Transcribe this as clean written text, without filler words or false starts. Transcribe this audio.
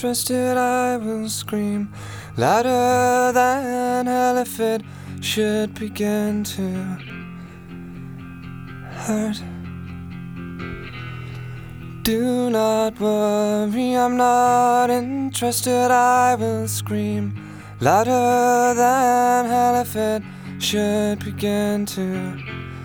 interested, I will scream louder than hell if it should begin to hurt. Do not worry, I'm not interested, I will scream louder than hell if it should begin to